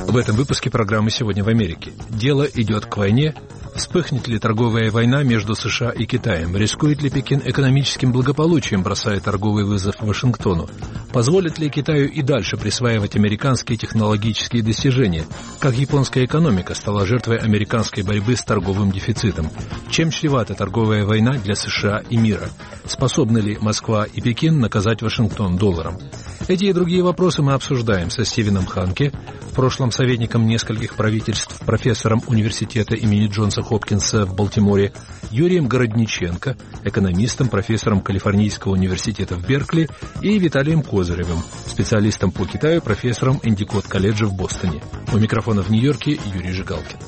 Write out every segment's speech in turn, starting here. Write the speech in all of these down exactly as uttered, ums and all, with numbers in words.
В этом выпуске программы «Сегодня в Америке». Дело идет к войне. Вспыхнет ли торговая война между США и Китаем? Рискует ли Пекин экономическим благополучием, бросая торговый вызов Вашингтону? Позволит ли Китаю и дальше присваивать американские технологические достижения? Как японская экономика стала жертвой американской борьбы с торговым дефицитом? Чем чревата торговая война для США и мира? Способны ли Москва и Пекин наказать Вашингтон долларом? Эти и другие вопросы мы обсуждаем со Стивеном Ханке, в прошлом советником нескольких правительств, профессором университета имени Джонса Хопкинса в Балтиморе, Юрием Городниченко, экономистом, профессором Калифорнийского университета в Беркли, и Виталием Козыревым, специалистом по Китаю, профессором Эндикот-колледжа в Бостоне. У микрофона в Нью-Йорке Юрий Жигалкин.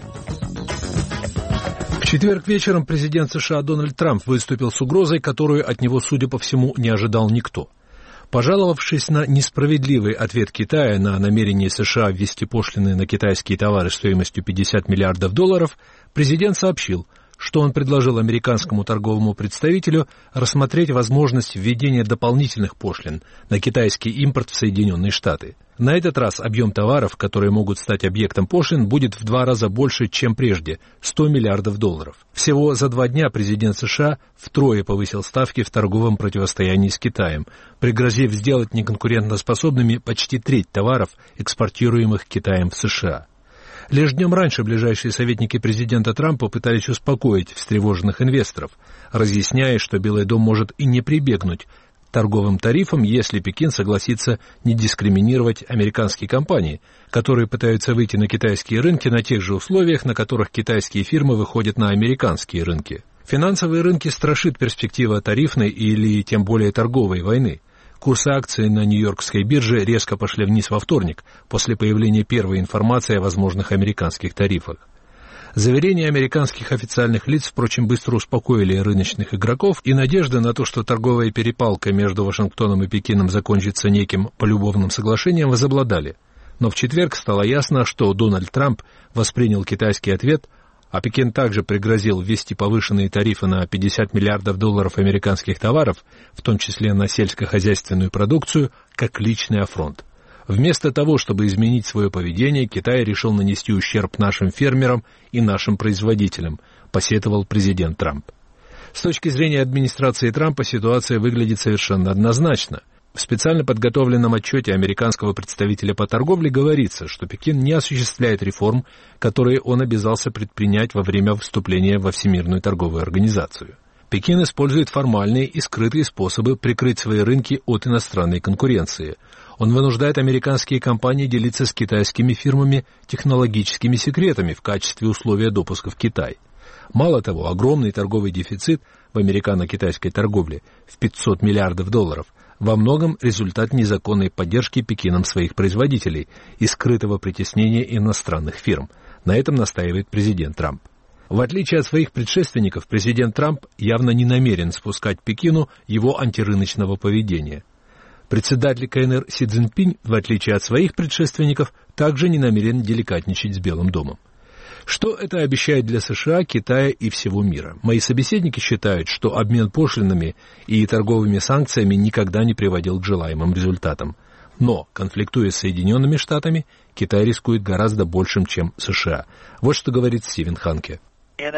В четверг вечером президент США Дональд Трамп выступил с угрозой, которую от него, судя по всему, не ожидал никто. Пожаловавшись на несправедливый ответ Китая на намерение США ввести пошлины на китайские товары стоимостью пятьдесят миллиардов долларов, президент сообщил, что он предложил американскому торговому представителю рассмотреть возможность введения дополнительных пошлин на китайский импорт в Соединенные Штаты. На этот раз объем товаров, которые могут стать объектом пошлин, будет в два раза больше, чем прежде – сто миллиардов долларов. Всего за два дня президент США втрое повысил ставки в торговом противостоянии с Китаем, пригрозив сделать неконкурентоспособными почти треть товаров, экспортируемых Китаем в США. Лишь днем раньше ближайшие советники президента Трампа пытались успокоить встревоженных инвесторов, разъясняя, что Белый дом может и не прибегнуть к торговым тарифам, если Пекин согласится не дискриминировать американские компании, которые пытаются выйти на китайские рынки на тех же условиях, на которых китайские фирмы выходят на американские рынки. Финансовые рынки страшит перспектива тарифной или тем более торговой войны. Курсы акций на Нью-Йоркской бирже резко пошли вниз во вторник, после появления первой информации о возможных американских тарифах. Заверения американских официальных лиц, впрочем, быстро успокоили рыночных игроков, и надежда на то, что торговая перепалка между Вашингтоном и Пекином закончится неким полюбовным соглашением, возобладали. Но в четверг стало ясно, что Дональд Трамп воспринял китайский ответ, а Пекин также пригрозил ввести повышенные тарифы на пятьдесят миллиардов долларов американских товаров, в том числе на сельскохозяйственную продукцию, как личный афронт. Вместо того, чтобы изменить свое поведение, Китай решил нанести ущерб нашим фермерам и нашим производителям, посетовал президент Трамп. С точки зрения администрации Трампа ситуация выглядит совершенно однозначно. В специально подготовленном отчете американского представителя по торговле говорится, что Пекин не осуществляет реформ, которые он обязался предпринять во время вступления во Всемирную торговую организацию. Пекин использует формальные и скрытые способы прикрыть свои рынки от иностранной конкуренции. Он вынуждает американские компании делиться с китайскими фирмами технологическими секретами в качестве условия допуска в Китай. Мало того, огромный торговый дефицит в американо-китайской торговле в пятьсот миллиардов долларов во многом результат незаконной поддержки Пекином своих производителей и скрытого притеснения иностранных фирм. На этом настаивает президент Трамп. В отличие от своих предшественников, президент Трамп явно не намерен спускать Пекину его антирыночного поведения. Председатель КНР Си Цзиньпинь, в отличие от своих предшественников, также не намерен деликатничать с Белым домом. Что это обещает для США, Китая и всего мира? Мои собеседники считают, что обмен пошлинами и торговыми санкциями никогда не приводил к желаемым результатам. Но, конфликтуя с Соединенными Штатами, Китай рискует гораздо большим, чем США. Вот что говорит Стивен Ханке. Я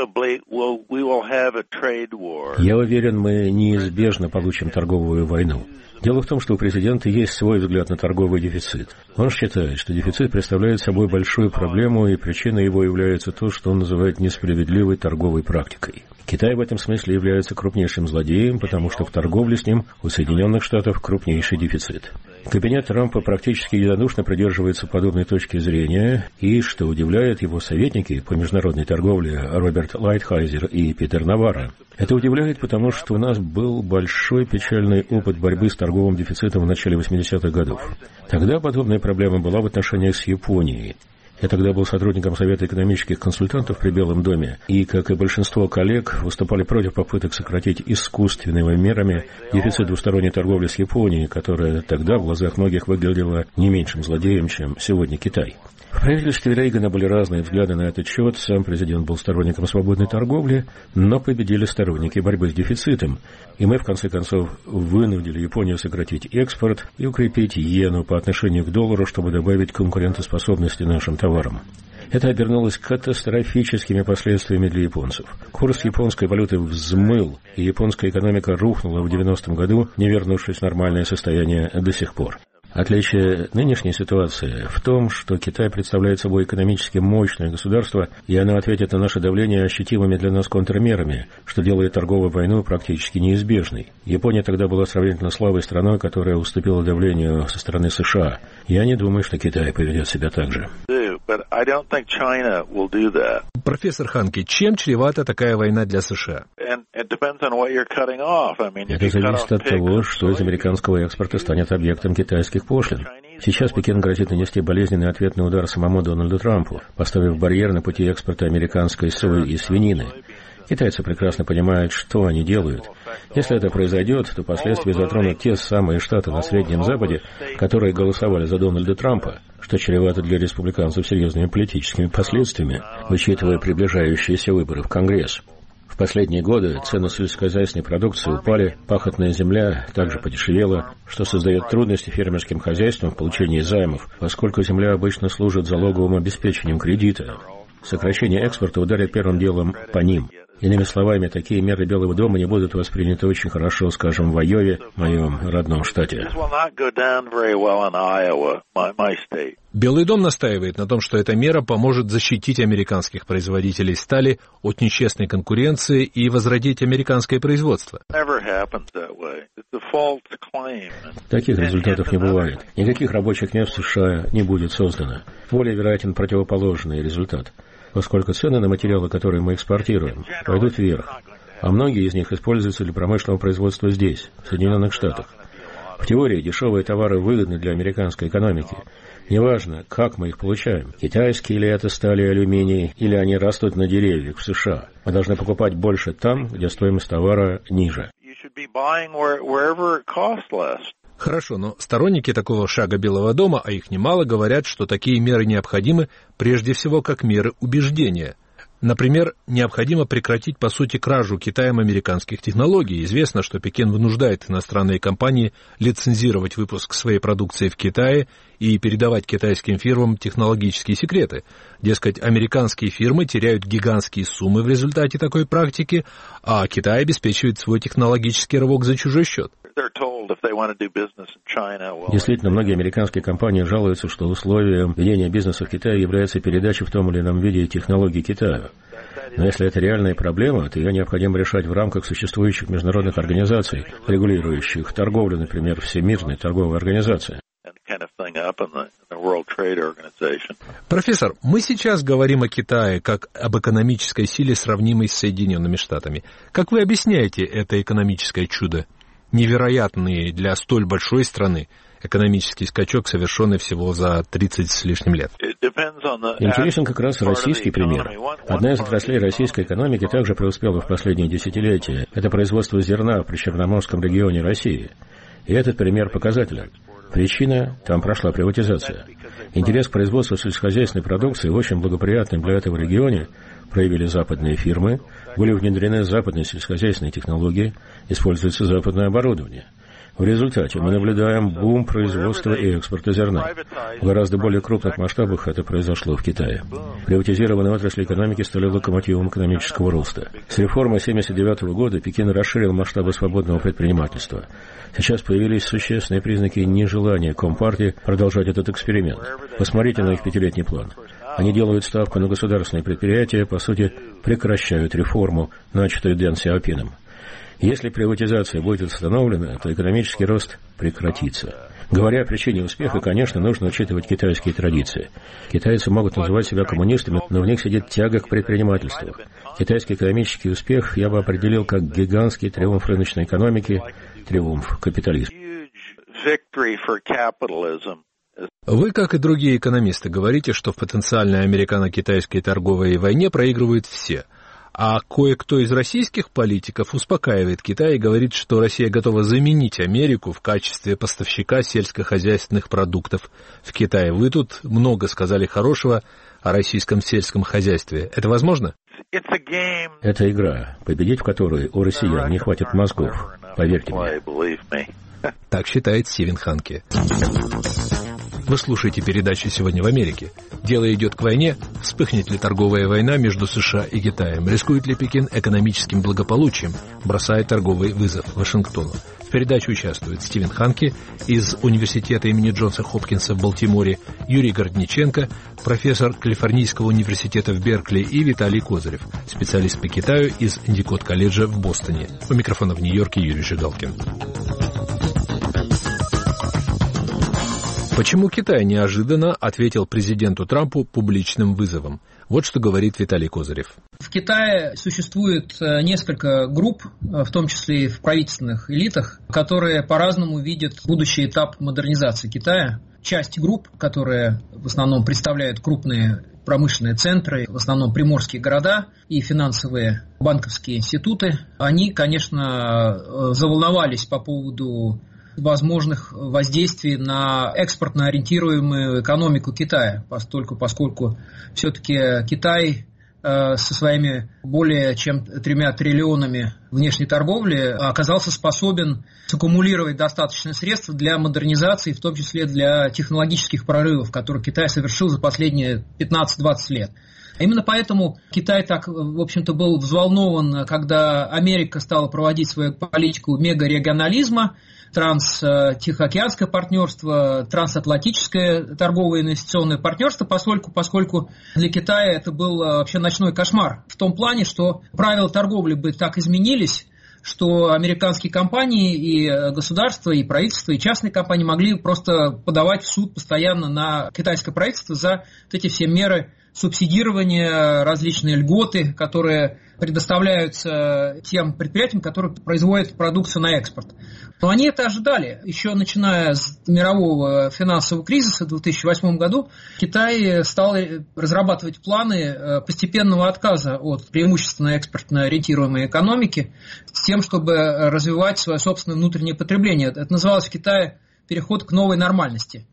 уверен, мы неизбежно получим торговую войну. Дело в том, что у президента есть свой взгляд на торговый дефицит. Он считает, что дефицит представляет собой большую проблему, и причиной его является то, что он называет несправедливой торговой практикой. Китай в этом смысле является крупнейшим злодеем, потому что в торговле с ним у Соединенных Штатов крупнейший дефицит. Кабинет Трампа практически единодушно придерживается подобной точки зрения, и, что удивляет, его советники по международной торговле Роберт Лайтхайзер и Питер Наварро. Это удивляет, потому что у нас был большой печальный опыт борьбы с торговым дефицитом в начале восьмидесятых годов. Тогда подобная проблема была в отношениях с Японией. Я тогда был сотрудником Совета экономических консультантов при Белом доме, и, как и большинство коллег, выступали против попыток сократить искусственными мерами дефицит двусторонней торговли с Японией, которая тогда в глазах многих выглядела не меньшим злодеем, чем сегодня Китай. В правительстве Рейгана были разные взгляды на этот счет. Сам президент был сторонником свободной торговли, но победили сторонники борьбы с дефицитом. И мы, в конце концов, вынудили Японию сократить экспорт и укрепить иену по отношению к доллару, чтобы добавить конкурентоспособности нашим товарам. Это обернулось катастрофическими последствиями для японцев. Курс японской валюты взмыл, и японская экономика рухнула в девяностом году, не вернувшись в нормальное состояние до сих пор. Отличие нынешней ситуации в том, что Китай представляет собой экономически мощное государство, и оно ответит на наше давление ощутимыми для нас контрмерами, что делает торговую войну практически неизбежной. Япония тогда была сравнительно слабой страной, которая уступила давлению со стороны США. Я не думаю, что Китай поведет себя так же. Профессор Ханке, чем чревата такая война для США? Это зависит от того, что из американского экспорта станет объектом китайских пошлин. Сейчас Пекин грозит нанести болезненный ответный удар самому Дональду Трампу, поставив барьер на пути экспорта американской сои и свинины. Китайцы прекрасно понимают, что они делают. Если это произойдет, то последствия затронут те самые штаты на Среднем Западе, которые голосовали за Дональда Трампа, что чревато для республиканцев серьезными политическими последствиями, учитывая приближающиеся выборы в Конгресс. В последние годы цены сельскохозяйственной продукции упали, пахотная земля также подешевела, что создает трудности фермерским хозяйствам в получении займов, поскольку земля обычно служит залоговым обеспечением кредита. Сокращение экспорта ударит первым делом по ним. Иными словами, такие меры Белого дома не будут восприняты очень хорошо, скажем, в Айове, моем родном штате. Белый дом настаивает на том, что эта мера поможет защитить американских производителей стали от нечестной конкуренции и возродить американское производство. Таких результатов не бывает. Никаких рабочих мест в США не будет создано. Более вероятен противоположный результат, поскольку цены на материалы, которые мы экспортируем, пойдут вверх, а многие из них используются для промышленного производства здесь, в Соединенных Штатах. В теории дешевые товары выгодны для американской экономики. Неважно, как мы их получаем, китайские ли это стали и алюминий, или они растут на деревьях в США. Мы должны покупать больше там, где стоимость товара ниже. Хорошо, но сторонники такого шага Белого дома, а их немало, говорят, что такие меры необходимы прежде всего как меры убеждения. Например, необходимо прекратить, по сути, кражу Китаем американских технологий. Известно, что Пекин вынуждает иностранные компании лицензировать выпуск своей продукции в Китае и передавать китайским фирмам технологические секреты. Дескать, американские фирмы теряют гигантские суммы в результате такой практики, а Китай обеспечивает свой технологический рывок за чужой счет. Действительно, многие американские компании жалуются, что условием ведения бизнеса в Китае является передача в том или ином виде технологий Китаю. Но если это реальная проблема, то ее необходимо решать в рамках существующих международных организаций, регулирующих торговлю, например, Всемирной торговой организации. Профессор, мы сейчас говорим о Китае как об экономической силе, сравнимой с Соединенными Штатами. Как вы объясняете это экономическое чудо? Невероятный для столь большой страны экономический скачок, совершенный всего за тридцать с лишним лет. Интересен как раз российский пример. Одна из отраслей российской экономики также преуспела в последние десятилетия. Это производство зерна в Причерноморском регионе России. И этот пример показателен. Причина – там прошла приватизация. Интерес к производству сельскохозяйственной продукции в очень благоприятном для этого регионе проявили западные фирмы, были внедрены западные сельскохозяйственные технологии, используется западное оборудование. В результате мы наблюдаем бум производства и экспорта зерна. В гораздо более крупных масштабах это произошло в Китае. Приватизированные отрасли экономики стали локомотивом экономического роста. С реформой тысяча девятьсот семьдесят девятого года Пекин расширил масштабы свободного предпринимательства. Сейчас появились существенные признаки нежелания Компартии продолжать этот эксперимент. Посмотрите на их пятилетний план. Они делают ставку на государственные предприятия, по сути, прекращают реформу, начатую Дэн Сяопином. Если приватизация будет остановлена, то экономический рост прекратится. Говоря о причине успеха, конечно, нужно учитывать китайские традиции. Китайцы могут называть себя коммунистами, но в них сидит тяга к предпринимательству. Китайский экономический успех я бы определил как гигантский триумф рыночной экономики, триумф капитализма. Вы, как и другие экономисты, говорите, что в потенциальной американо-китайской торговой войне проигрывают все. А кое-кто из российских политиков успокаивает Китай и говорит, что Россия готова заменить Америку в качестве поставщика сельскохозяйственных продуктов в Китае. Вы тут много сказали хорошего о российском сельском хозяйстве. Это возможно? Это игра, победить в которой у россиян не хватит мозгов. Поверьте мне. Так считает Стивен Ханке. Вы слушаете передачу «Сегодня в Америке». Дело идет к войне. Вспыхнет ли торговая война между США и Китаем? Рискует ли Пекин экономическим благополучием, бросая торговый вызов Вашингтону? В передаче участвуют Стивен Ханке из Университета имени Джонса Хопкинса в Балтиморе, Юрий Городниченко, профессор Калифорнийского университета в Беркли, и Виталий Козырев, специалист по Китаю из Эндикот-колледжа в Бостоне. У микрофона в Нью-Йорке Юрий Жигалкин. Почему Китай неожиданно ответил президенту Трампу публичным вызовом? Вот что говорит Виталий Козырев. В Китае существует несколько групп, в том числе и в правительственных элитах, которые по-разному видят будущий этап модернизации Китая. Часть групп, которые в основном представляют крупные промышленные центры, в основном приморские города и финансовые банковские институты, они, конечно, заволновались по поводу возможных воздействий на экспортно ориентируемую экономику Китая, поскольку, поскольку все-таки Китай э, со своими более чем тремя триллионами внешней торговли оказался способен саккумулировать достаточно средств для модернизации, в том числе для технологических прорывов, которые Китай совершил за последние пятнадцать-двадцать лет. Именно поэтому Китай так, в общем-то, был взволнован, когда Америка стала проводить свою политику мегарегионализма, транс-тихоокеанское партнерство, трансатлантическое торговое инвестиционное партнерство, поскольку, поскольку для Китая это был вообще ночной кошмар. В том плане, что правила торговли бы так изменились, что американские компании и государства, и правительства, и частные компании могли просто подавать в суд постоянно на китайское правительство за вот эти все меры субсидирования, различные льготы, которые предоставляются тем предприятиям, которые производят продукцию на экспорт. Но они это ожидали. Еще начиная с мирового финансового кризиса в две тысячи восьмом году Китай стал разрабатывать планы постепенного отказа от преимущественно экспортно ориентируемой экономики с тем, чтобы развивать свое собственное внутреннее потребление. Это называлось в Китае переход к новой нормальности.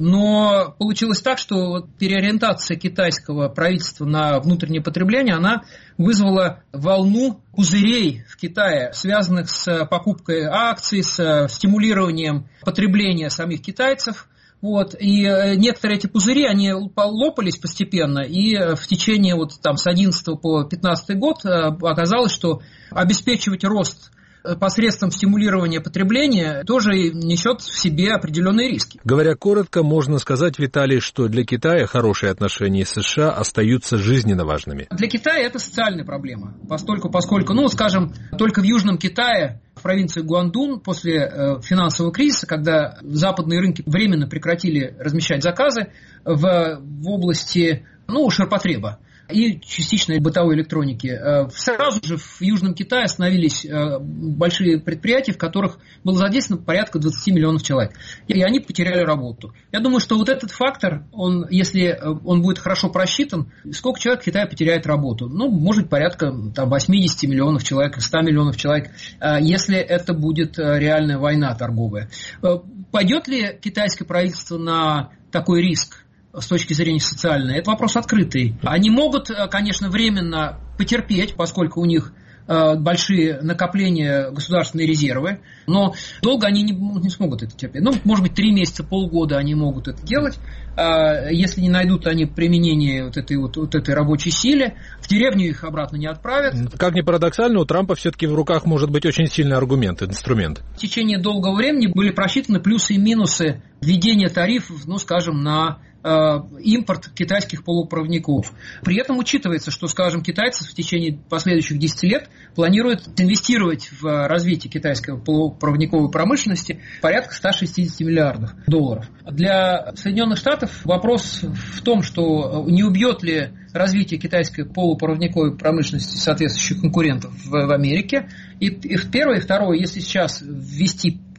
Но получилось так, что переориентация китайского правительства на внутреннее потребление, она вызвала волну пузырей в Китае, связанных с покупкой акций, с стимулированием потребления самих китайцев. Вот. И некоторые эти пузыри, они лопались постепенно, и в течение вот, там, с одиннадцатого по пятнадцатый год оказалось, что обеспечивать рост посредством стимулирования потребления тоже несет в себе определенные риски. Говоря коротко, можно сказать, Виталий, что для Китая хорошие отношения с США остаются жизненно важными. Для Китая это социальная проблема, поскольку, поскольку, ну, скажем, только в Южном Китае, в провинции Гуандун, после э, финансового кризиса, когда западные рынки временно прекратили размещать заказы в, в области, ну, ширпотреба и частичной бытовой электроники. Сразу же в Южном Китае остановились большие предприятия, в которых было задействовано порядка двадцать миллионов человек. И они потеряли работу. Я думаю, что вот этот фактор, он, если он будет хорошо просчитан, сколько человек в Китае потеряет работу? Ну, может, порядка там, восемьдесят миллионов человек, сто миллионов человек, если это будет реальная война торговая. Пойдет ли китайское правительство на такой риск с точки зрения социальной? Это вопрос открытый. Они могут, конечно, временно потерпеть, поскольку у них большие накопления государственные резервы, но долго они не, не смогут это терпеть. Ну, может быть, три месяца, полгода они могут это делать. Если не найдут они применение вот этой, вот, вот этой рабочей силе, в деревню их обратно не отправят. Как ни парадоксально, у Трампа все-таки в руках может быть очень сильный аргумент, инструмент. В течение долгого времени были просчитаны плюсы и минусы введения тарифов, ну, скажем, на импорт китайских полупроводников. При этом учитывается, что, скажем, китайцы в течение последующих десяти лет планируют инвестировать в развитие китайской полупроводниковой промышленности порядка ста шестидесяти миллиардов долларов. Для Соединенных Штатов вопрос в том, что не убьет ли развитие китайской полупроводниковой промышленности соответствующих конкурентов в, в Америке. И, и первое, и второе, если сейчас ввести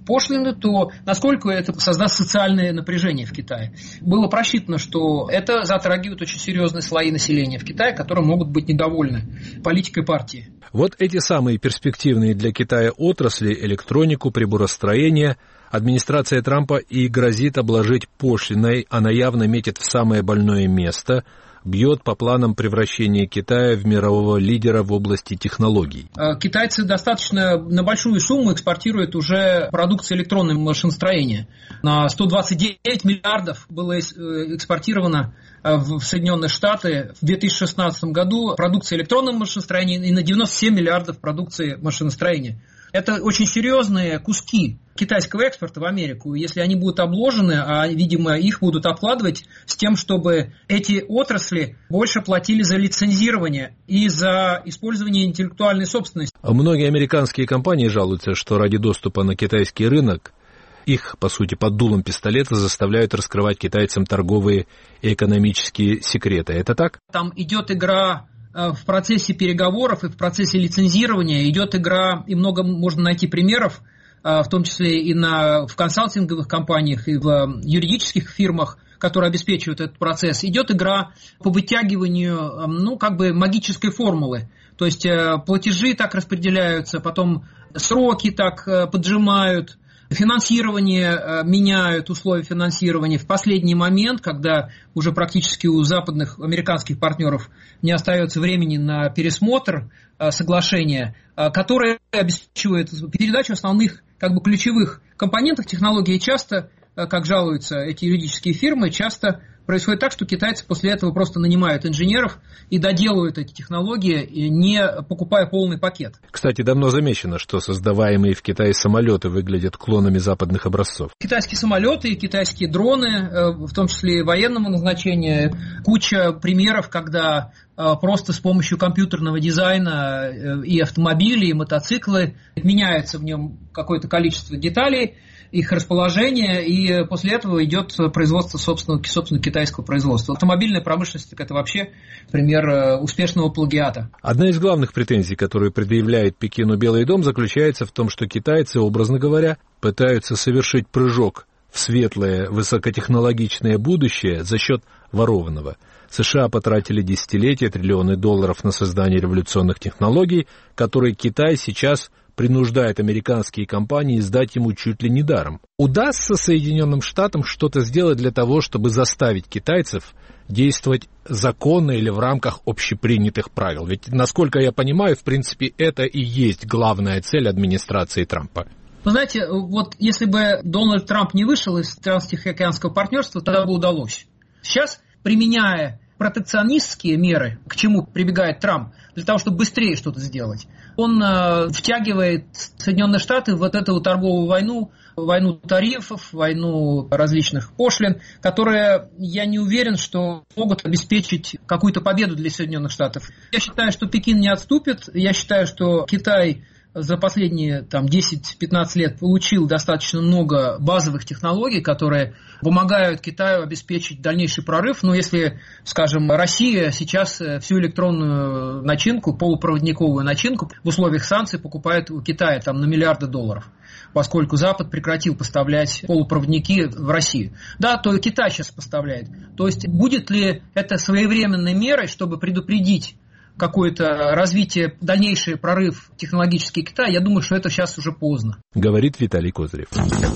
пошлины, то насколько это создаст социальное напряжение в Китае. Было просчитано, что это затрагивает очень серьезные слои населения в Китае, которые могут быть недовольны политикой партии. Вот эти самые перспективные для Китая отрасли, электронику, приборостроение, администрация Трампа и грозит обложить пошлиной, она явно метит в самое больное место, бьет по планам превращения Китая в мирового лидера в области технологий. Китайцы достаточно на большую сумму экспортируют уже продукцию электронного машиностроения. На сто двадцать девять миллиардов было экспортировано в Соединенные Штаты в две тысячи шестнадцатом году продукции электронного машиностроения и на девяносто семь миллиардов продукции машиностроения. Это очень серьезные куски китайского экспорта в Америку. Если они будут обложены, а, видимо, их будут обкладывать с тем, чтобы эти отрасли больше платили за лицензирование и за использование интеллектуальной собственности. Многие американские компании жалуются, что ради доступа на китайский рынок их, по сути, под дулом пистолета заставляют раскрывать китайцам торговые и экономические секреты. Это так? Там идет игра в процессе переговоров и в процессе лицензирования, идет игра, и много можно найти примеров, в том числе и на, в консалтинговых компаниях, и в юридических фирмах, которые обеспечивают этот процесс. Идет игра по вытягиванию, ну, как бы магической формулы. То есть платежи так распределяются, потом сроки так поджимают, финансирование меняют, условия финансирования в последний момент, когда уже практически у западных американских партнеров не остается времени на пересмотр соглашения, которое обеспечивает передачу основных, как бы, ключевых компонентов технологии. Часто, как жалуются эти юридические фирмы, часто происходит так, что китайцы после этого просто нанимают инженеров и доделывают эти технологии, не покупая полный пакет. Кстати, давно замечено, что создаваемые в Китае самолеты выглядят клонами западных образцов. Китайские самолеты, китайские дроны, в том числе и военного назначения, куча примеров, когда просто с помощью компьютерного дизайна и автомобили, и мотоциклы меняется в нем какое-то количество деталей, их расположение, и после этого идет производство собственного, собственного китайского производства. Автомобильная промышленность – это вообще пример успешного плагиата. Одна из главных претензий, которую предъявляет Пекину Белый дом, заключается в том, что китайцы, образно говоря, пытаются совершить прыжок в светлое высокотехнологичное будущее за счет ворованного. США потратили десятилетия, триллионы долларов на создание революционных технологий, которые Китай сейчас принуждает американские компании сдать ему чуть ли не даром. Удастся Соединенным Штатам что-то сделать для того, чтобы заставить китайцев действовать законно или в рамках общепринятых правил? Ведь, насколько я понимаю, в принципе, это и есть главная цель администрации Трампа. Вы знаете, вот если бы Дональд Трамп не вышел из Транстихоокеанского партнерства, тогда бы удалось. Сейчас, применяя протекционистские меры, к чему прибегает Трамп, для того, чтобы быстрее что-то сделать, он э, втягивает Соединенные Штаты в вот эту торговую войну, войну тарифов, войну различных пошлин, которые, я не уверен, что могут обеспечить какую-то победу для Соединенных Штатов. Я считаю, что Пекин не отступит, я считаю, что Китай за последние там, десять-пятнадцать лет получил достаточно много базовых технологий, которые помогают Китаю обеспечить дальнейший прорыв. Но если, скажем, Россия сейчас всю электронную начинку, полупроводниковую начинку в условиях санкций покупает у Китая там, на миллиарды долларов, поскольку Запад прекратил поставлять полупроводники в Россию. Да, то и Китай сейчас поставляет. То есть будет ли это своевременной мерой, чтобы предупредить какое-то развитие, дальнейший прорыв технологический Китая, я думаю, что это сейчас уже поздно. Говорит Виталий Козырев.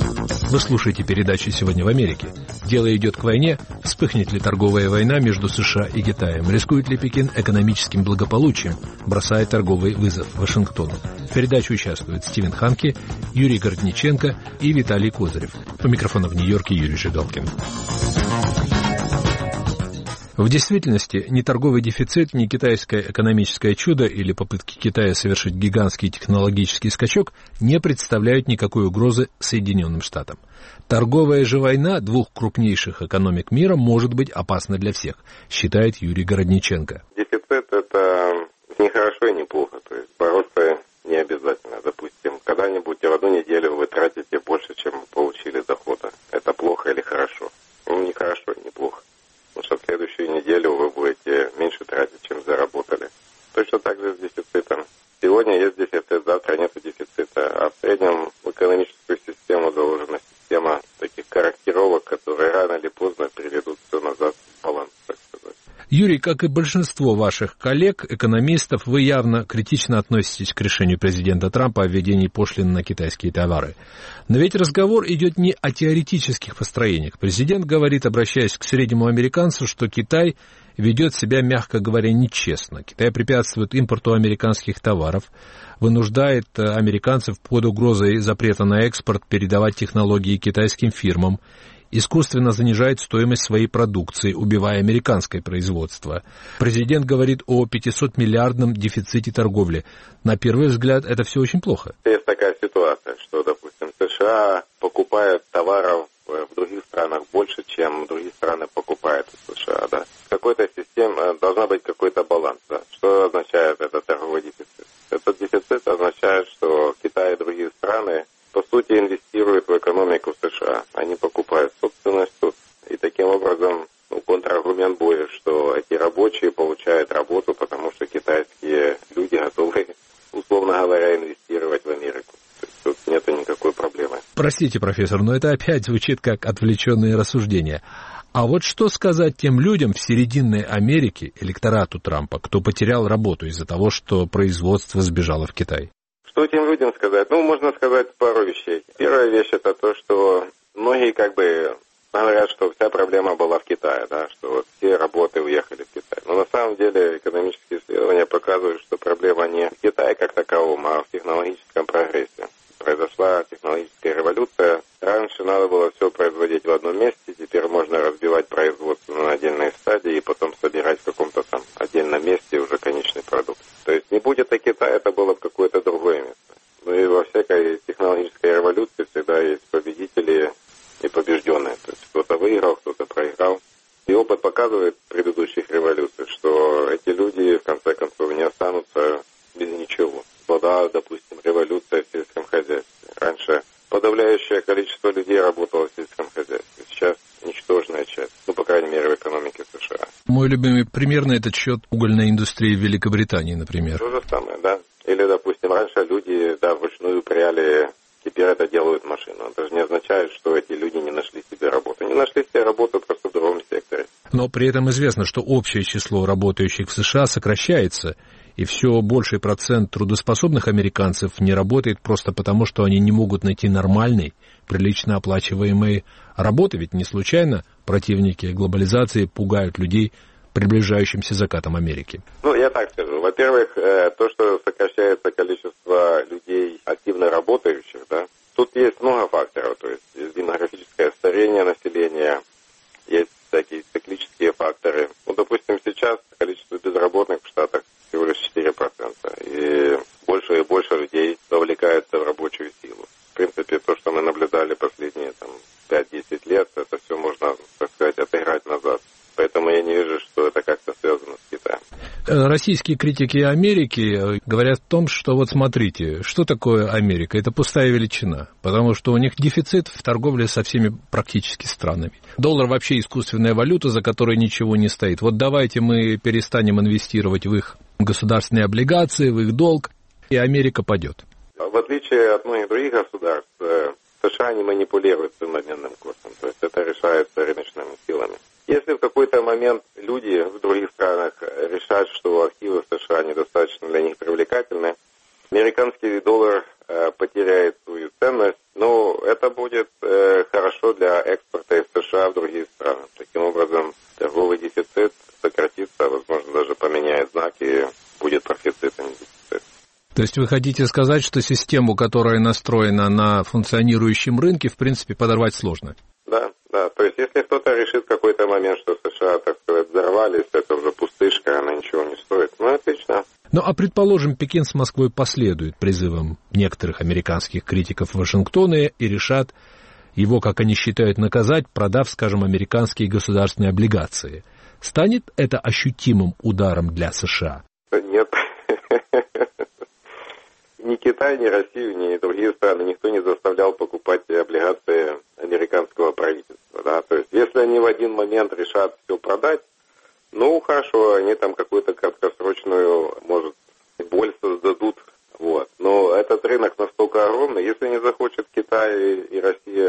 Вы слушаете передачу «Сегодня в Америке». Дело идет к войне. Вспыхнет ли торговая война между США и Китаем? Рискует ли Пекин экономическим благополучием, бросая торговый вызов Вашингтону? В передаче участвуют Стивен Ханке, Юрий Городниченко и Виталий Козырев. У микрофона в Нью-Йорке Юрий Жигалкин. В действительности, ни торговый дефицит, ни китайское экономическое чудо или попытки Китая совершить гигантский технологический скачок не представляют никакой угрозы Соединенным Штатам. Торговая же война двух крупнейших экономик мира может быть опасна для всех, считает Юрий Городниченко. Дефицит – это не хорошо и не плохо, то есть бороться не обязательно. Допустим, когда-нибудь в одну неделю вы тратите больше, чем получили дохода. Это плохо или хорошо? Ну, не хорошо и не плохо. Потому что в следующую неделю вы будете меньше тратить, чем заработали. Точно так же с дефицитом. Сегодня есть дефицит, завтра нет дефицита. А в среднем в экономическую систему рано или поздно приведут все назад в баланс, так сказать. Юрий, как и большинство ваших коллег, экономистов, вы явно критично относитесь к решению президента Трампа о введении пошлин на китайские товары. Но ведь разговор идет не о теоретических построениях. Президент говорит, обращаясь к среднему американцу, что Китай ведет себя, мягко говоря, нечестно. Китай препятствует импорту американских товаров, вынуждает американцев под угрозой запрета на экспорт передавать технологии китайским фирмам, искусственно занижает стоимость своей продукции, убивая американское производство. Президент говорит о пятисотмиллиардном дефиците торговли. На первый взгляд, это все очень плохо. Есть такая ситуация, что, допустим, США покупают товаров в других странах больше, чем другие страны покупают в США, да. В какой-то системе должна быть какой-то баланс, да. Что означает этот торговый дефицит? Этот дефицит означает, что Китай и другие страны по сути инвестируют в экономику США. Они покупают собственность тут. И таким образом, ну, контраргумент будет, что эти рабочие получают работу, потому что китайские люди готовы, условно говоря, инвестировать в Америку. То есть тут нет никакой проблемы. Простите, профессор, но это опять звучит как отвлеченные рассуждения. А вот что сказать тем людям в серединной Америке, электорату Трампа, кто потерял работу из-за того, что производство сбежало в Китай? Что этим людям сказать? Ну, можно сказать пару вещей. Первая вещь – это то, что многие как бы говорят, что вся проблема была в Китае, да, что вот все работы уехали в Китай. Но на самом деле экономические исследования показывают, что проблема не в Китае как таковом, а в технологическом прогрессе. Произошла технологическая революция. Раньше надо было все производить в одном месте, теперь можно разбивать производство на отдельные стадии и потом собирать в каком-то там отдельном месте уже конечный продукт. То есть не будет и Китая, это было бы какое-то другое место. Ну и во всякой технологической революции всегда есть победители и побежденные. То есть кто-то выиграл, кто-то проиграл. И опыт показывает предыдущих революций, что эти люди в конце концов не останутся без ничего. Была, допустим, революция в сельском хозяйстве. Раньше подавляющее количество людей работало в сельском хозяйстве. Сейчас ничтожная часть, ну, по крайней мере, в экономике США. Мой любимый пример на этот счет – угольная индустрия в Великобритании, например. То же самое, да. Или, допустим, раньше люди, да, вручную пряли, теперь это делают машину. Это же не означает, что эти люди не нашли себе работу. Не нашли себе работу просто в другом секторе. Но при этом известно, что общее число работающих в США сокращается, и все больший процент трудоспособных американцев не работает просто потому, что они не могут найти нормальной, прилично оплачиваемой работы. Ведь не случайно противники глобализации пугают людей приближающимся закатом Америки. Ну, я так скажу. Во-первых, то, что сокращается количество людей, активно работающих, да, тут есть много факторов. То есть демографическое старение населения, есть такие циклические факторы. Ну, допустим, сейчас количество безработных в Штатах всего лишь четыре процента. И больше и больше людей вовлекаются в рабочую силу. В принципе, то, что мы наблюдали последние там, пять-десять лет, это все можно, так сказать, отыграть назад. Поэтому я не вижу, что это как-то связано с Китаем. Российские критики Америки говорят о том, что вот смотрите, что такое Америка? Это пустая величина, потому что у них дефицит в торговле со всеми практически странами. Доллар вообще искусственная валюта, за которой ничего не стоит. Вот давайте мы перестанем инвестировать в их государственные облигации, в их долг, и Америка падет. В отличие от многих других государств, США не манипулируют своим обменным курсом, то есть это решается рыночными силами. Если в какой-то момент люди в других странах решат, что активы в США недостаточно для них привлекательны, американский доллар э, потеряет свою ценность, но это будет э, хорошо для экспорта из США в другие страны. Таким образом, торговый дефицит сократится, возможно, даже поменяет знак и будет профицит, а не дефицит. То есть вы хотите сказать, что систему, которая настроена на функционирующем рынке, в принципе, подорвать сложно? Да, да. То есть если кто-то решит в какой-то момент, что США, так сказать, взорвались, это уже пустышка, она ничего не стоит, ну, отлично. Ну, а предположим, Пекин с Москвой последует призывам некоторых американских критиков Вашингтона и решат его, как они считают, наказать, продав, скажем, американские государственные облигации. Станет это ощутимым ударом для США? Нет. Ни Китай, ни Россию, ни другие страны никто не заставлял покупать облигации американского правительства. Да? То есть, если они в один момент решат все продать, ну, хорошо, они там какую-то краткосрочную, может, боль создадут. Вот. Но этот рынок настолько огромный, если не захочет Китай и Россия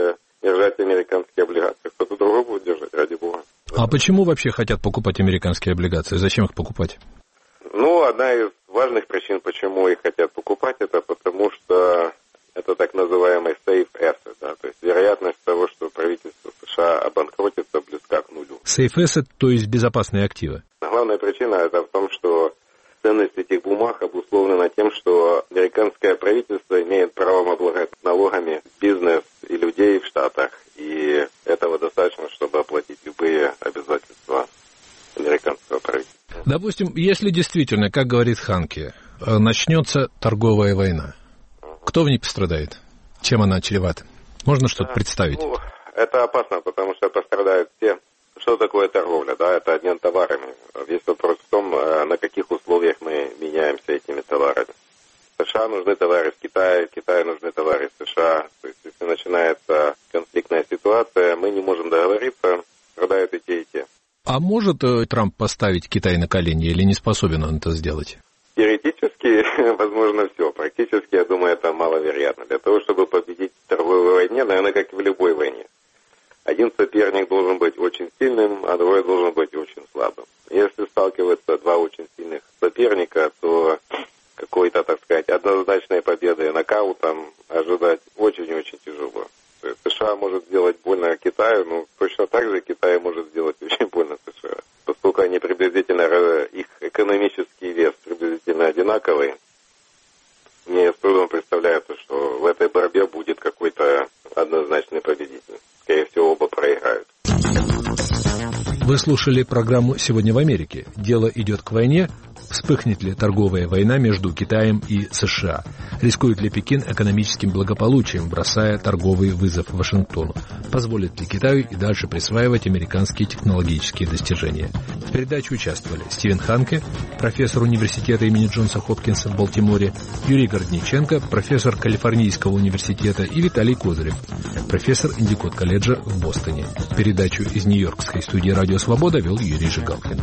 держать американские облигации, кто-то другой будет держать, ради бога. А почему вообще хотят покупать американские облигации? Зачем их покупать? Ну, одна из важных причин, почему их хотят покупать, это потому что это так называемый safe asset, да, то есть вероятность того, что правительство США обанкротится, близка к нулю. Safe asset, то есть безопасные активы. Главная причина это в том, что ценность этих бумаг обусловлена тем, что американское правительство имеет право облагать налогами бизнес и людей в Штатах, и этого достаточно, чтобы оплатить любые обязательства американского правительства. Допустим, если действительно, как говорит Ханке, начнется торговая война, кто в ней пострадает? Чем она чревата? Можно что-то представить? Ну, это опасно, потому что пострадают все. Что такое торговля? Да, это обмен товарами. Весь вопрос в том, на каких условиях мы меняемся этими товарами. США нужны товары из Китая, Китаю нужны товары из США. То есть, если начинается конфликтная ситуация, мы не можем договориться, страдают и те, и те. А может Трамп поставить Китай на колени или не способен он это сделать? Теоретически, возможно, все. Практически, я думаю, это маловероятно. Для того, чтобы победить в торговой войне, наверное, как и в любой войне, один соперник должен быть очень сильным, а другой должен быть очень слабым. Если сталкиваются два очень сильных соперника, то какой-то, так сказать, однозначной победы и нокаутом ожидать очень-очень тяжело. То есть США может сделать больно Китаю, но точно так же Китай может сделать очень больно США. Поскольку они приблизительно, их экономический вес приблизительно одинаковый, мне с трудом представляется, что в этой борьбе будет какой-то однозначный победитель. Скорее всего, оба проиграют. Вы слушали программу «Сегодня в Америке». Дело идет к войне. Вспыхнет ли торговая война между Китаем и США? Рискует ли Пекин экономическим благополучием, бросая торговый вызов Вашингтону? Позволит ли Китаю и дальше присваивать американские технологические достижения? В передаче участвовали Стивен Ханке, профессор университета имени Джонса Хопкинса в Балтиморе, Юрий Городниченко, профессор Калифорнийского университета, и Виталий Козырев, профессор Индикот колледжа в Бостоне. Передачу из Нью-Йоркской студии «Радио Свобода» вел Юрий Жигалкин.